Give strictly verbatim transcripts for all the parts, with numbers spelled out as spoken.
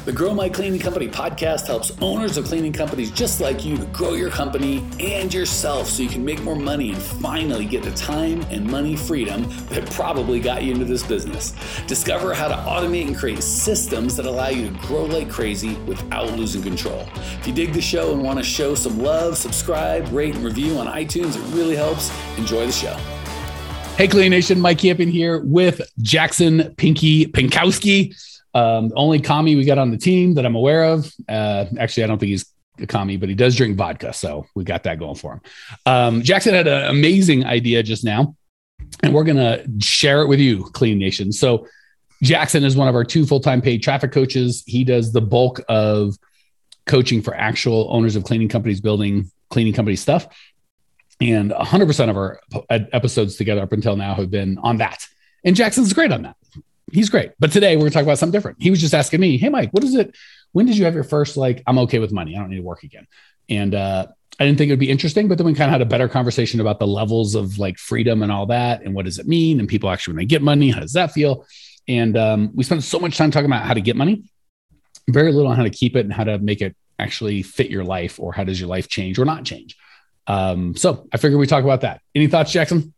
The Grow My Cleaning Company podcast helps owners of cleaning companies just like you to grow your company and yourself so you can make more money and finally get the time and money freedom that probably got you into this business. Discover how to automate and create systems that allow you to grow like crazy without losing control. If you dig the show and want to show some love, subscribe, rate, and review on iTunes. It really helps. Enjoy the show. Hey, Clean Nation, Mike Campion here with Jackson Pinky Pinkowski. Um, the only commie we got on the team that I'm aware of. Uh, actually, I don't think he's a commie, but he does drink vodka. So we got that going for him. Um, Jackson had an amazing idea just now, and we're going to share it with you, Clean Nation. So Jackson is one of our two full-time paid traffic coaches. He does the bulk of coaching for actual owners of cleaning companies, building cleaning company stuff. And one hundred percent of our episodes together up until now have been on that. And Jackson's great on that. He's great. But today we're going to talk about something different. He was just asking me, hey, Mike, what is it? When did you have your first, like, I'm okay with money, I don't need to work again? And uh, I didn't think it would be interesting, but then we kind of had a better conversation about the levels of like freedom and all that. And what does it mean? And people actually, when they get money, how does that feel? And um, we spent so much time talking about how to get money, very little on how to keep it and how to make it actually fit your life, or how does your life change or not change? Um, so I figured we talk about that. Any thoughts, Jackson?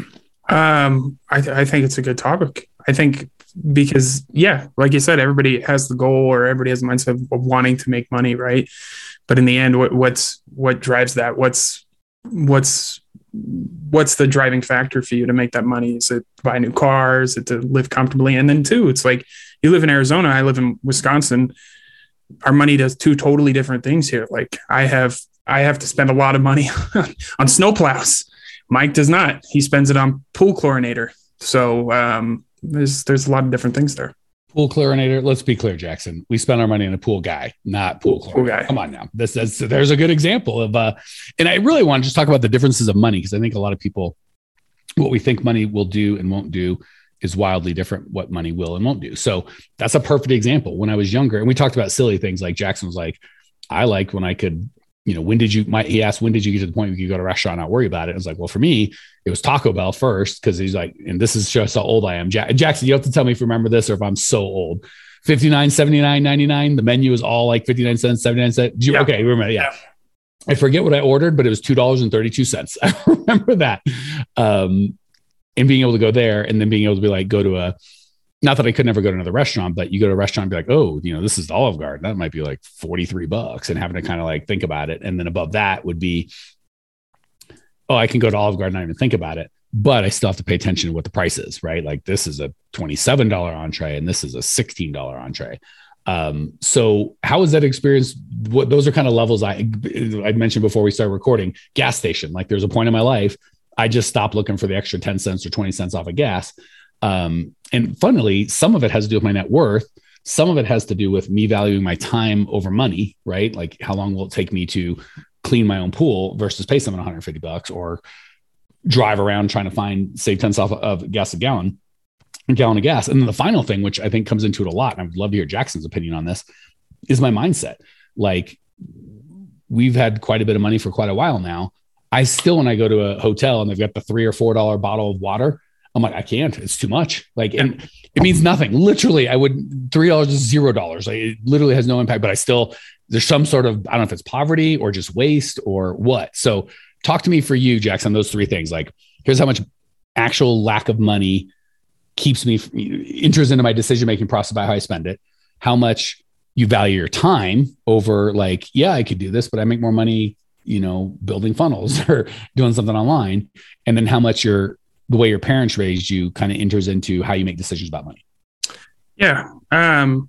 Um, I, th- I think it's a good topic. I think because, yeah, like you said, everybody has the goal, or everybody has the mindset of, of wanting to make money, right? But in the end, what, what's what drives that? What's what's what's the driving factor for you to make that money? Is it to buy new cars? Is it to live comfortably? And then two, it's like, you live in Arizona, I live in Wisconsin. Our money does two totally different things here. Like I have I have to spend a lot of money on snowplows. Mike does not. He spends it on pool chlorinator. So um, there's there's a lot of different things there. Pool chlorinator. Let's be clear, Jackson. We spend our money on a pool guy, not pool chlorinator. Pool guy. Come on now. This is there's a good example of. Uh, and I really want to just talk about the differences of money, because I think a lot of people, what we think money will do and won't do is wildly different. What money will and won't do. So that's a perfect example. When I was younger, and we talked about silly things, like Jackson was like, I liked when I could. You know, when did you, my, he asked, when did you get to the point where you go to a restaurant and not worry about it? I was like, well, for me, it was Taco Bell first. Cause he's like, and this is just how old I am. Jack, Jackson, you have to tell me if you remember this, or if I'm so old. fifty-nine, seventy-nine, ninety-nine. The menu is all like fifty-nine cents, seventy-nine cents. You, yeah. Okay. Remember? Yeah. yeah. I forget what I ordered, but it was two dollars and thirty-two cents. I remember that. Um, and being able to go there, and then being able to be like, go to a, not that I could never go to another restaurant, but you go to a restaurant and be like, oh, you know, this is the Olive Garden. That might be like forty-three bucks, and having to kind of like think about it. And then above that would be, oh, I can go to Olive Garden and not even think about it, but I still have to pay attention to what the price is, right? Like this is a twenty-seven dollars entree and this is a sixteen dollars entree. Um, so how is that experience? What those are kind of levels I, I mentioned before we started recording. Gas station. Like there's a point in my life, I just stopped looking for the extra ten cents or twenty cents off of gas. Um, and funnily, some of it has to do with my net worth. Some of it has to do with me valuing my time over money, right? Like how long will it take me to clean my own pool versus pay someone one hundred fifty bucks, or drive around trying to find, save ten cents off of gas a gallon, a gallon of gas. And then the final thing, which I think comes into it a lot, and I would love to hear Jackson's opinion on this, is my mindset. Like we've had quite a bit of money for quite a while now. I still, when I go to a hotel and they've got the three or four dollar bottle of water, I'm like, I can't, it's too much. Like, and it means nothing. Literally, I would, three dollars is zero dollars. Like, it literally has no impact, but I still, there's some sort of, I don't know if it's poverty or just waste or what. So talk to me for you, Jackson, those three things. Like, here's how much actual lack of money keeps me, enters into my decision-making process about how I spend it. How much you value your time over like, yeah, I could do this, but I make more money, you know, building funnels or doing something online. And then how much you're, the way your parents raised you kind of enters into how you make decisions about money. Yeah. Um,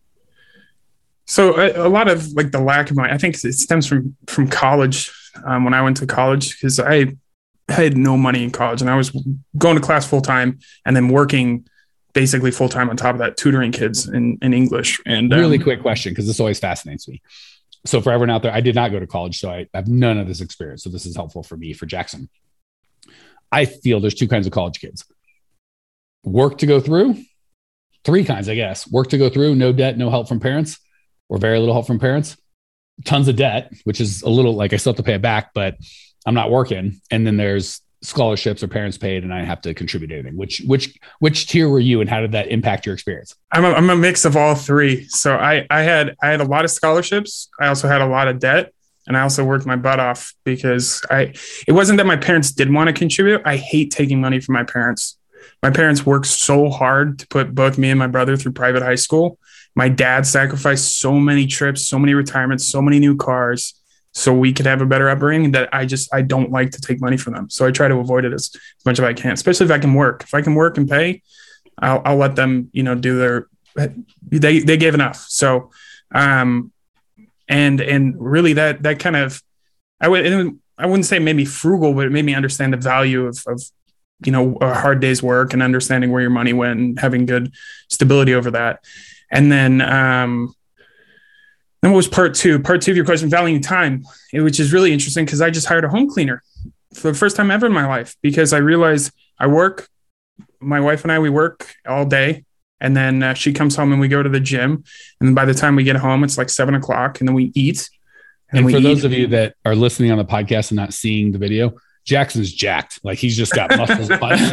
so a, a lot of like the lack of money, I think it stems from, from college. Um, when I went to college, cause I had no money in college and I was going to class full time and then working basically full time on top of that, tutoring kids in, in English. And really um, quick question, cause this always fascinates me. So for everyone out there, I did not go to college, so I have none of this experience. So this is helpful for me, for Jackson. I feel there's two kinds of college kids. Work to go through, three kinds, I guess. Work to go through, no debt, no help from parents, or very little help from parents. Tons of debt, which is a little like I still have to pay it back, but I'm not working. And then there's scholarships or parents paid and I didn't have to contribute anything. Which which which tier were you, and how did that impact your experience? I'm a, I'm a mix of all three. So I I had I had a lot of scholarships. I also had a lot of debt, and I also worked my butt off because I it wasn't that my parents didn't want to contribute. I hate taking money from my parents. My parents worked so hard to put both me and my brother through private high school. My dad sacrificed so many trips, so many retirements, so many new cars, so we could have a better upbringing, that I just, I don't like to take money from them. So I try to avoid it as, as much as I can, especially if I can work. If I can work and pay, I'll, I'll let them, you know, do their, they, they gave enough. So, um, and, and really that, that kind of, I would, I wouldn't say it made me frugal, but it made me understand the value of, of, you know, a hard day's work and understanding where your money went and having good stability over that. And then, um, then what was part two? Part two of your question, valuing time, which is really interesting because I just hired a home cleaner for the first time ever in my life, because I realized I work, my wife and I, we work all day, and then uh, she comes home and we go to the gym. And then by the time we get home, it's like seven o'clock, and then we eat. And, and for those eat. of you that are listening on the podcast and not seeing the video, Jackson's jacked. Like he's just got muscles.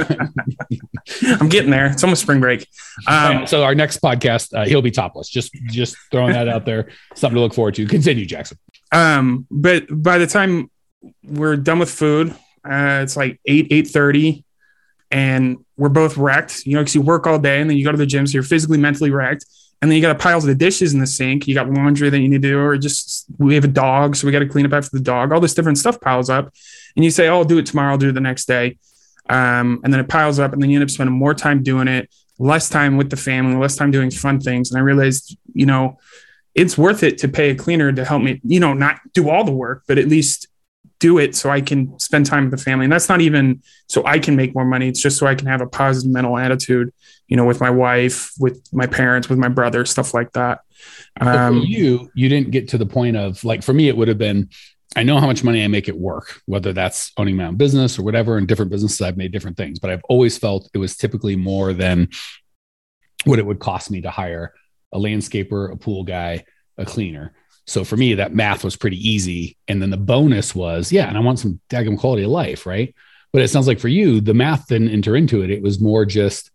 I'm getting there. It's almost spring break. Um, so our next podcast, uh, he'll be topless. Just, just throwing that out there. Something to look forward to. Continue, Jackson. Um, but by the time we're done with food, uh, it's like eight, eight thirty, and we're both wrecked. You know, because you work all day and then you go to the gym, so you're physically, mentally wrecked. And then you got piles of the dishes in the sink. You got laundry that you need to do, or just we have a dog, so we got to clean up after the dog. All this different stuff piles up, and you say, "Oh, I'll do it tomorrow. I'll do it the next day," um, and then it piles up, and then you end up spending more time doing it, less time with the family, less time doing fun things. And I realized, you know, it's worth it to pay a cleaner to help me, you know, not do all the work, but at least do it so I can spend time with the family. And that's not even so I can make more money. It's just so I can have a positive mental attitude, you know, with my wife, with my parents, with my brother, stuff like that. Um, for you, you didn't get to the point of, like, for me, it would have been, I know how much money I make at work, whether that's owning my own business or whatever. In different businesses, I've made different things, but I've always felt it was typically more than what it would cost me to hire a landscaper, a pool guy, a cleaner. So for me, that math was pretty easy. And then the bonus was, yeah, and I want some daggum quality of life, right? But it sounds like for you, the math didn't enter into it. It was more just,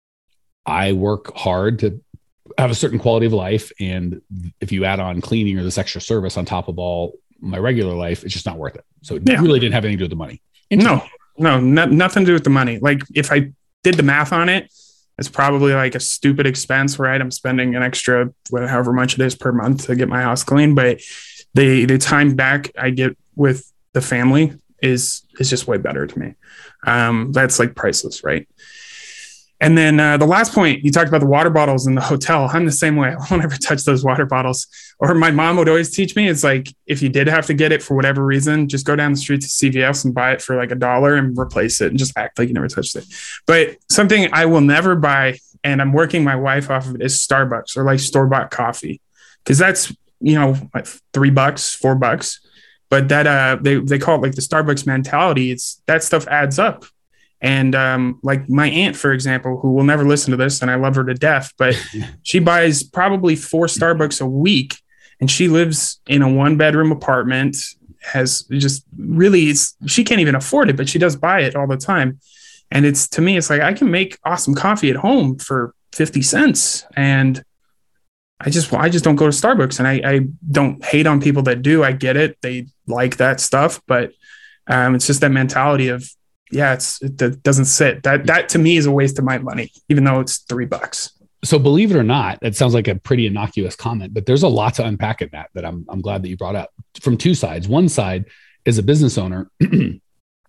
I work hard to have a certain quality of life. And if you add on cleaning or this extra service on top of all my regular life, it's just not worth it. So it yeah. really didn't have anything to do with the money. No, no, no, nothing to do with the money. Like if I did the math on it, it's probably like a stupid expense, right? I'm spending an extra, however much it is per month to get my house clean. But the the time back I get with the family is is just way better to me. Um, that's like priceless, right? And then uh, the last point, you talked about the water bottles in the hotel. I'm the same way. I won't ever touch those water bottles. Or my mom would always teach me, it's like, if you did have to get it for whatever reason, just go down the street to C V S and buy it for like a dollar and replace it and just act like you never touched it. But something I will never buy, and I'm working my wife off of it, is Starbucks or like store-bought coffee. Because that's, you know, like three bucks, four bucks. But that uh, they, they call it like the Starbucks mentality. It's that stuff adds up. And um, like my aunt, for example, who will never listen to this, and I love her to death, but she buys probably four Starbucks a week, and she lives in a one bedroom apartment, has just really, it's, she can't even afford it, but she does buy it all the time. And it's, to me, it's like, I can make awesome coffee at home for fifty cents. And I just, I just don't go to Starbucks, and I, I don't hate on people that do. I get it. They like that stuff, but um, it's just that mentality of, yeah, it's, it doesn't sit. That, that to me is a waste of my money, even though it's three bucks. So believe it or not, it sounds like a pretty innocuous comment, but there's a lot to unpack in that, that I'm, I'm glad that you brought up from two sides. One side is a business owner. It's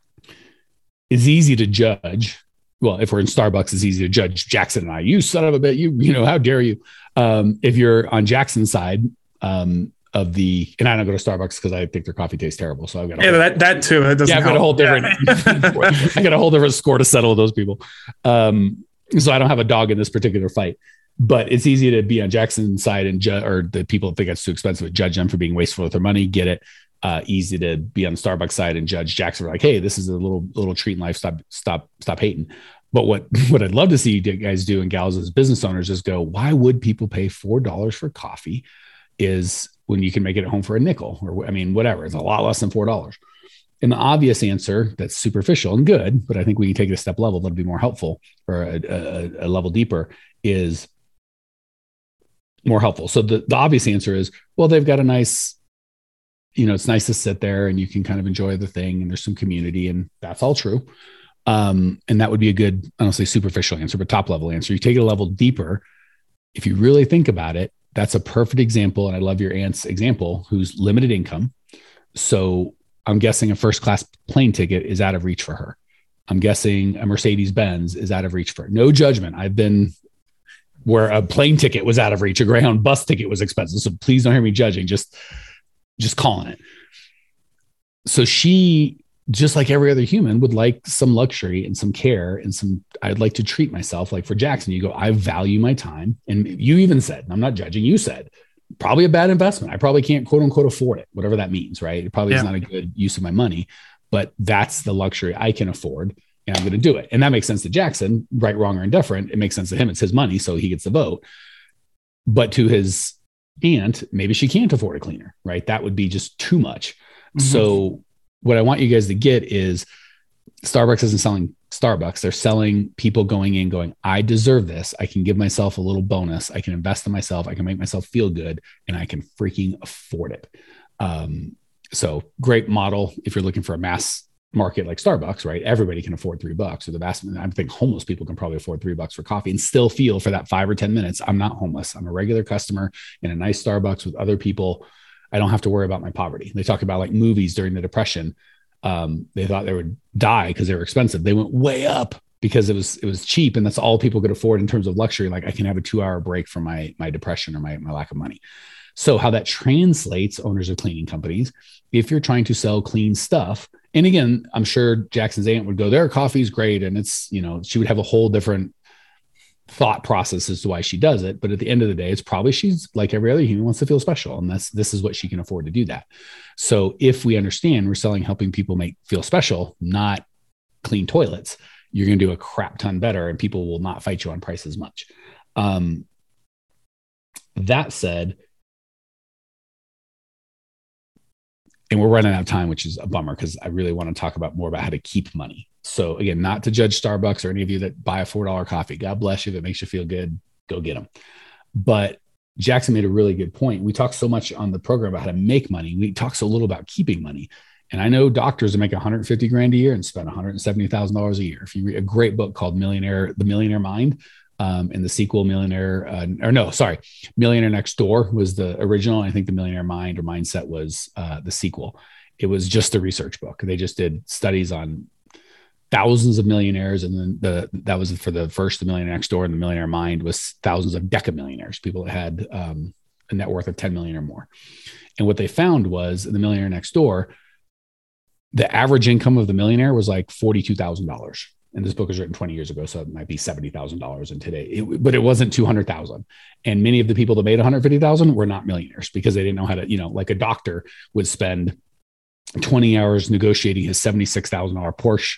easy to judge. Well, if we're in Starbucks, it's easy to judge Jackson and I. You son of a bitch, you, you know, how dare you? Um, if you're on Jackson's side, um, of the, and I don't go to Starbucks because I think their coffee tastes terrible. So I've got, yeah, that, that too. That doesn't yeah, I've got a whole different, yeah. I got a whole different score to settle with those people. Um, so I don't have a dog in this particular fight, but it's easy to be on Jackson's side and judge, or the people that think it's too expensive, judge them for being wasteful with their money. Get it. Uh, easy to be on the Starbucks side and judge Jackson for like, hey, this is a little, little treat in life. Stop, stop, stop hating. But what, what I'd love to see you guys do and gals as business owners is go, why would people pay four dollars for coffee? Is when you can make it at home for a nickel, or I mean, whatever. It's a lot less than four dollars. And the obvious answer that's superficial and good, but I think we can take it a step level that'll be more helpful, or a, a, a level deeper, is more helpful. So the, the obvious answer is, well, they've got a nice, you know, it's nice to sit there and you can kind of enjoy the thing and there's some community, and that's all true. Um, and that would be a good, I don't say superficial answer, but top level answer. You take it a level deeper. If you really think about it, that's a perfect example. And I love your aunt's example, who's limited income. So I'm guessing a first class plane ticket is out of reach for her. I'm guessing a Mercedes Benz is out of reach for her. No judgment. I've been where a plane ticket was out of reach, a Greyhound bus ticket was expensive. So please don't hear me judging, just, just calling it. So she, just like every other human, would like some luxury and some care and some, I'd like to treat myself. Like for Jackson, you go, I value my time. And you even said, I'm not judging, you said, probably a bad investment. I probably can't quote unquote afford it, whatever that means, right? It probably yeah. is not a good use of my money, but that's the luxury I can afford and I'm going to do it. And that makes sense to Jackson, right, wrong, or indifferent. It makes sense to him. It's his money, so he gets the vote. But to his aunt, maybe she can't afford a cleaner, right? That would be just too much. Mm-hmm. So what I want you guys to get is Starbucks isn't selling Starbucks. They're selling people going in, going, I deserve this. I can give myself a little bonus. I can invest in myself. I can make myself feel good, and I can freaking afford it. Um, so great model. If you're looking for a mass market like Starbucks, right? Everybody can afford three bucks, or the vast, I think homeless people can probably afford three bucks for coffee and still feel for that five or ten minutes. I'm not homeless. I'm a regular customer in a nice Starbucks with other people. I don't have to worry about my poverty. They talk about like movies during the Depression. Um, they thought they would die because they were expensive. They went way up because it was, it was cheap. And that's all people could afford in terms of luxury. Like I can have a two hour break from my, my depression or my, my lack of money. So how that translates, owners of cleaning companies, if you're trying to sell clean stuff, and again, I'm sure Jackson's aunt would go, their coffee's great. And it's, you know, she would have a whole different thought process as to why she does it. But at the end of the day, it's probably she's like every other human, wants to feel special. And that's, this is what she can afford to do that. So if we understand we're selling, helping people make feel special, not clean toilets, you're going to do a crap ton better and people will not fight you on price as much. Um, that said, and we're running out of time, which is a bummer because I really want to talk about more about how to keep money. So again, not to judge Starbucks or any of you that buy a four dollar coffee. God bless you. If it makes you feel good, go get them. But Jackson made a really good point. We talk so much on the program about how to make money. We talk so little about keeping money. And I know doctors that make one hundred fifty grand a year and spend one hundred seventy thousand dollars a year. If you read a great book called Millionaire, The Millionaire Mind, um, and the sequel Millionaire, uh, or no, sorry, Millionaire Next Door was the original. I think The Millionaire Mind or Mindset was uh, the sequel. It was just a research book. They just did studies on thousands of millionaires. And then the, that was for the first, The Millionaire Next Door, and The Millionaire Mind was thousands of decamillionaires, people that had um, a net worth of ten million or more. And what they found was in The Millionaire Next Door, the average income of the millionaire was like forty-two thousand dollars. And this book was written twenty years ago, so it might be seventy thousand dollars in today, it, but it wasn't two hundred thousand. And many of the people that made one hundred fifty thousand were not millionaires because they didn't know how to, you know, like a doctor would spend twenty hours negotiating his seventy-six thousand dollars Porsche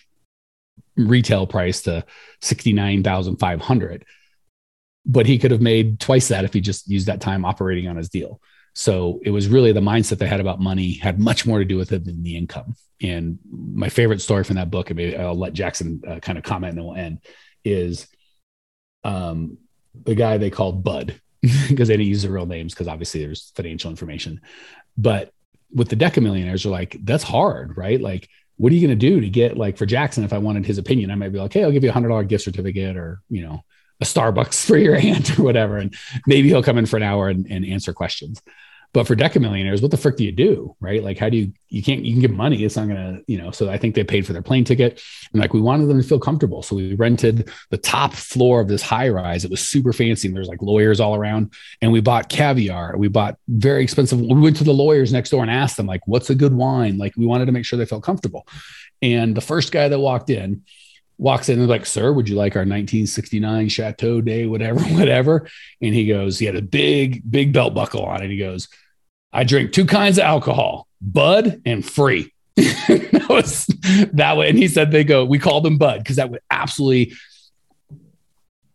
retail price to sixty-nine thousand five hundred. But he could have made twice that if he just used that time operating on his deal. So it was really the mindset they had about money had much more to do with it than the income. And my favorite story from that book, and maybe I'll let Jackson uh, kind of comment and then we'll end, is um, the guy they called Bud because they didn't use their real names because obviously there's financial information. But with the decamillionaires, are like, that's hard, right? Like, what are you going to do to get, like for Jackson, if I wanted his opinion, I might be like, hey, I'll give you a hundred dollar gift certificate or, you know, a Starbucks for your aunt or whatever. And maybe he'll come in for an hour and, and answer questions. But for decamillionaires, what the frick do you do? Right? Like, how do you, you can't, you can give money. It's not going to, you know, so I think they paid for their plane ticket and like, we wanted them to feel comfortable. So we rented the top floor of this high rise. It was super fancy. And there's like lawyers all around, and we bought caviar. We bought very expensive. We went to the lawyers next door and asked them like, what's a good wine? Like, we wanted to make sure they felt comfortable. And the first guy that walked in, walks in and like, sir, would you like our nineteen sixty-nine Chateau Day, whatever, whatever. And he goes, he had a big, big belt buckle on. And he goes, I drink two kinds of alcohol, Bud and free. That was that way. And he said, they go, we called him Bud because that would absolutely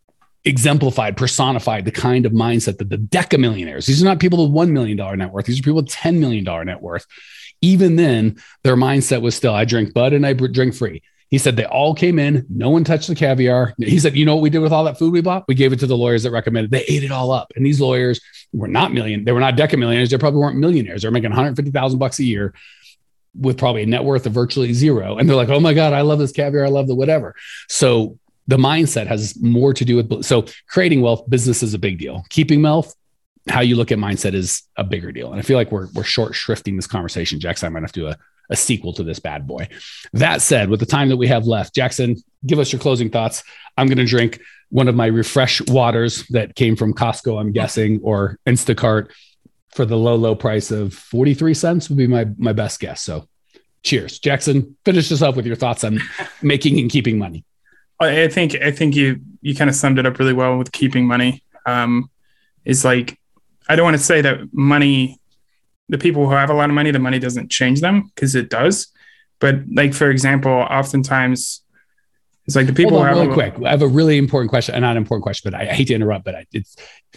exemplified, personified the kind of mindset that the decamillionaires, these are not people with one million dollars net worth. These are people with ten million dollars net worth. Even then, their mindset was still, I drink Bud and I drink free. He said they all came in. No one touched the caviar. He said, you know what we did with all that food we bought? We gave it to the lawyers that recommended. They ate it all up. And these lawyers were not million. They were not decamillionaires. They probably weren't millionaires. They're making one hundred fifty thousand bucks a year with probably a net worth of virtually zero. And they're like, oh my God, I love this caviar. I love the whatever. So the mindset has more to do with, so creating wealth, business is a big deal. Keeping wealth, how you look at mindset is a bigger deal. And I feel like we're, we're short shrifting this conversation. Jackson, I might have to do a, a sequel to this bad boy. That said, with the time that we have left, Jackson, give us your closing thoughts. I'm going to drink one of my refresh waters that came from Costco, I'm guessing, or Instacart for the low, low price of forty-three cents would be my, my best guess. So cheers. Jackson, finish this up with your thoughts on making and keeping money. I think, I think you, you kind of summed it up really well with keeping money. Um, it's like, I don't want to say that money, the people who have a lot of money, the money doesn't change them, because it does. But like, for example, oftentimes it's like the people Hold on, who have really a, quick. I have a really important question, and not an important question, but I, I hate to interrupt, but I, it's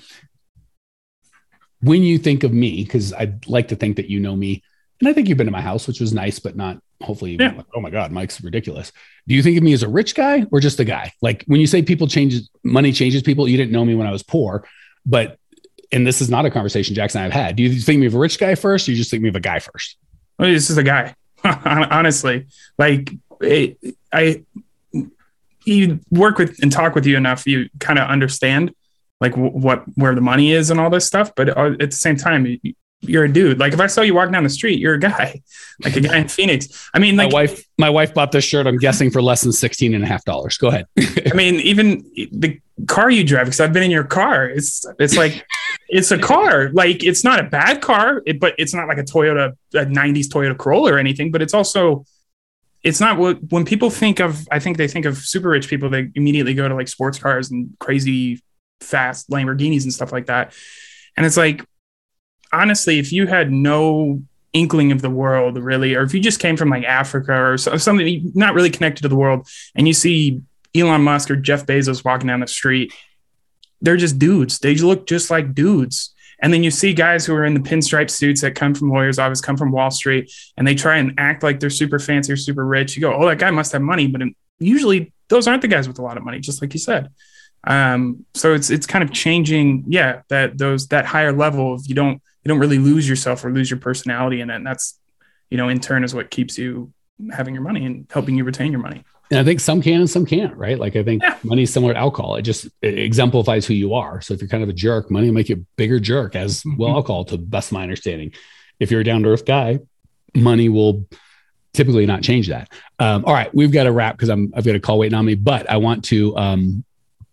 when you think of me, because I'd like to think that you know me, and I think you've been to my house, which was nice, but not hopefully, yeah. Like, oh my God, Mike's ridiculous. Do you think of me as a rich guy or just a guy? Like when you say people changes, money changes people, you didn't know me when I was poor, but, and this is not a conversation Jackson and I've had. Do you think me of a rich guy first, or you just think me of a guy first? Well, this is a guy, honestly. Like it, I, you work with and talk with you enough, you kind of understand like w- what, where the money is and all this stuff. But at the same time, you, you're a dude. Like if I saw you walking down the street, you're a guy, like a guy in Phoenix. I mean, like my wife, my wife bought this shirt, I'm guessing for less than sixteen and a half dollars. Go ahead. I mean, even the car you drive, because I've been in your car. It's, it's like, it's a car. Like it's not a bad car, it, but it's not like a Toyota, a nineties Toyota Corolla or anything, but it's also, it's not what, when people think of, I think they think of super rich people, they immediately go to like sports cars and crazy fast Lamborghinis and stuff like that. And it's like, honestly, if you had no inkling of the world really, or if you just came from like Africa or something not really connected to the world, and you see Elon Musk or Jeff Bezos walking down the street, they're just dudes. They look just like dudes. And then you see guys who are in the pinstripe suits that come from lawyers' office, come from Wall Street, and they try and act like they're super fancy or super rich. You go, oh, that guy must have money. But usually those aren't the guys with a lot of money, just like you said. Um, so it's it's kind of changing, yeah, that those that higher level of you don't you don't really lose yourself or lose your personality in it. And that's, you know, in turn is what keeps you having your money and helping you retain your money. And I think some can and some can't, right? Like I think yeah. money is similar to alcohol. It just it exemplifies who you are. So if you're kind of a jerk, money will make you a bigger jerk, as mm-hmm. well alcohol, to the best of my understanding. If you're a down to earth guy, money will typically not change that. Um, all right, we've got to wrap because I'm I've got a call waiting on me, but I want to um,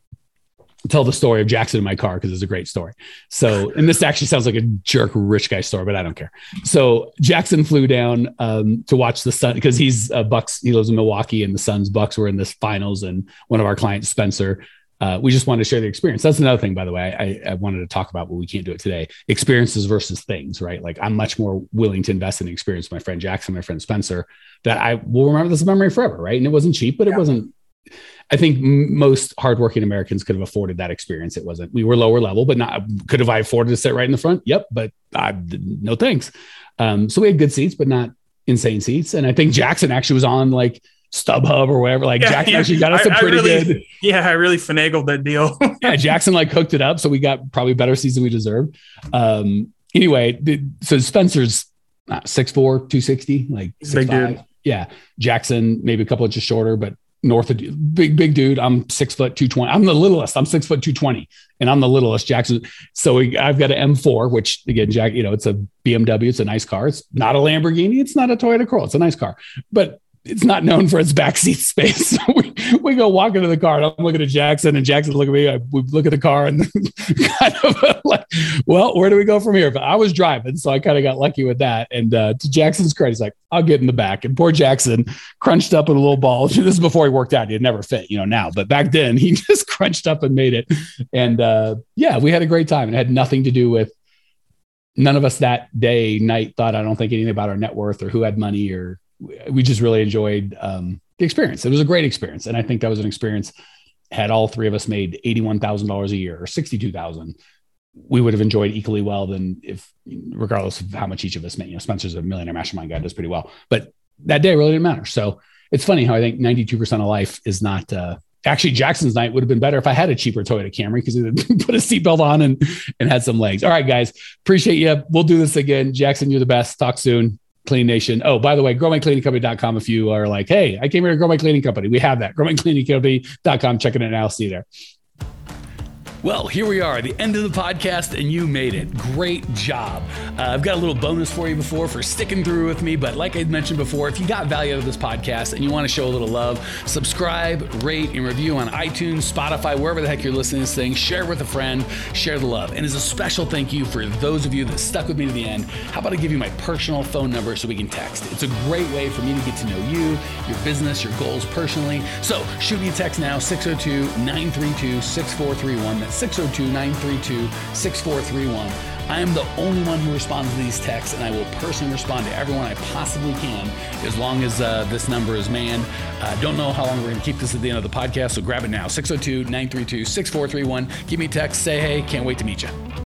tell the story of Jackson in my car because it's a great story. So, and this actually sounds like a jerk rich guy story, but I don't care. So Jackson flew down um, to watch the Sun because he's a Bucks. He lives in Milwaukee, and the Suns Bucks were in this finals. And one of our clients, Spencer, uh, we just wanted to share the experience. That's another thing, by the way, I, I wanted to talk about, but we can't do it today. Experiences versus things, right? Like I'm much more willing to invest in the experience. My friend Jackson, my friend Spencer, that I will remember this memory forever, right? And it wasn't cheap, but it yeah. wasn't. I think most hardworking Americans could have afforded that experience. It wasn't, we were lower level, but not, could have I afforded to sit right in the front? Yep. But I no, thanks. Um, so we had good seats, but not insane seats. And I think Jackson actually was on like StubHub or whatever. Like yeah, Jackson yeah. actually got us I, a pretty really, good. Yeah. I really finagled that deal. yeah. Jackson like cooked it up. So we got probably better seats than we deserved. Um, anyway, the, so Spencer's uh, six four, two sixty, like six five. Yeah. Jackson, maybe a couple inches shorter, but north of big, big dude. I'm six foot two twenty. I'm the littlest. I'm six foot two twenty, and I'm the littlest. Jackson. So we, I've got an M four, which again, Jack, you know, it's a B M W. It's a nice car. It's not a Lamborghini. It's not a Toyota Corolla. It's a nice car, but it's not known for its backseat space. So we, we go walk into the car, and I'm looking at Jackson, and Jackson look at me. I, we look at the car, and kind of like, well, where do we go from here? But I was driving, so I kind of got lucky with that. And uh, to Jackson's credit, he's like, I'll get in the back. And poor Jackson crunched up with a little ball. This is before he worked out. He'd never fit, you know, now. But back then, he just crunched up and made it. And uh, yeah, we had a great time. It had nothing to do with, none of us that day, night, thought, I don't think anything about our net worth or who had money, or we just really enjoyed um, the experience. It was a great experience. And I think that was an experience had all three of us made eighty-one thousand dollars a year or sixty-two thousand, we would have enjoyed equally well than if, regardless of how much each of us made. You know, Spencer's a millionaire mastermind guy, does pretty well, but that day really didn't matter. So it's funny how I think ninety-two percent of life is not, uh, actually Jackson's night would have been better if I had a cheaper Toyota Camry because he put a seatbelt on and, and had some legs. All right, guys, appreciate you. We'll do this again. Jackson, you're the best. Talk soon. Clean Nation. Oh, by the way, grow my cleaning company dot com. If you are like, hey, I came here to grow my cleaning company, we have that. grow my cleaning company dot com. Check it out now. See you there. Well, here we are, the end of the podcast, and you made it. Great job. Uh, I've got a little bonus for you before for sticking through with me, but like I mentioned before, if you got value out of this podcast and you want to show a little love, subscribe, rate, and review on iTunes, Spotify, wherever the heck you're listening to this thing. Share with a friend, share the love. And as a special thank you for those of you that stuck with me to the end, how about I give you my personal phone number so we can text? It's a great way for me to get to know you, your business, your goals personally. So shoot me a text now, six oh two, nine three two, six four three one. That's six oh two, nine three two, six four three one. I am the only one who responds to these texts, and I will personally respond to everyone I possibly can as long as uh, this number is manned. Uh, don't know how long we're going to keep this at the end of the podcast, so grab it now. six oh two, nine three two, six four three one. Give me a text, say hey, can't wait to meet you.